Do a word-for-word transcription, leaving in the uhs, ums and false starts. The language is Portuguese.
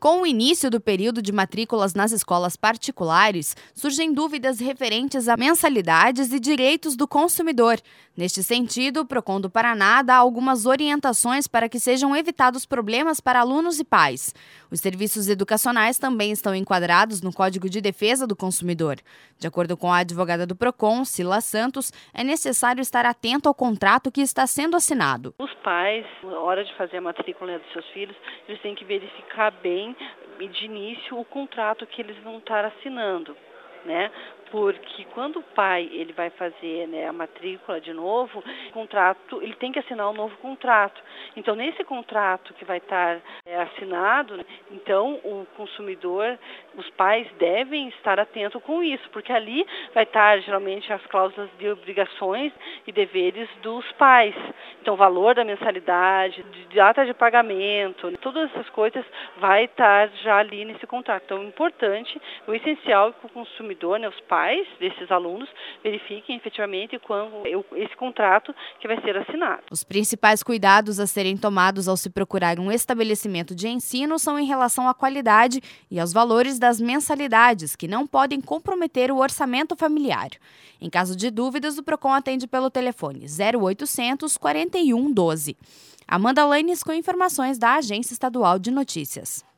Com o início do período de matrículas nas escolas particulares, surgem dúvidas referentes a mensalidades e direitos do consumidor. Neste sentido, o Procon do Paraná dá algumas orientações para que sejam evitados problemas para alunos e pais. Os serviços educacionais também estão enquadrados no Código de Defesa do Consumidor. De acordo com a advogada do Procon, Cila Santos, é necessário estar atento ao contrato que está sendo assinado. Os pais, na hora de fazer a matrícula dos seus filhos, eles têm que verificar bem de início o contrato que eles vão estar assinando, né? Porque quando o pai ele vai fazer, né, a matrícula de novo, o contrato, ele tem que assinar um novo contrato. Então, nesse contrato que vai estar é, assinado, né, então o consumidor, os pais devem estar atentos com isso, porque ali vai estar geralmente as cláusulas de obrigações e deveres dos pais. Então, o valor da mensalidade, de data de pagamento, todas essas coisas vai estar já ali nesse contrato. Então, o importante, o essencial é que o consumidor, né, os pais desses alunos verifiquem efetivamente quando esse contrato que vai ser assinado. Os principais cuidados a serem tomados ao se procurar um estabelecimento de ensino são em relação à qualidade e aos valores das mensalidades, que não podem comprometer o orçamento familiar. Em caso de dúvidas, o Procon atende pelo telefone zero oitocentos, quarenta e um, doze. Amanda Lanes com informações da Agência Estadual de Notícias.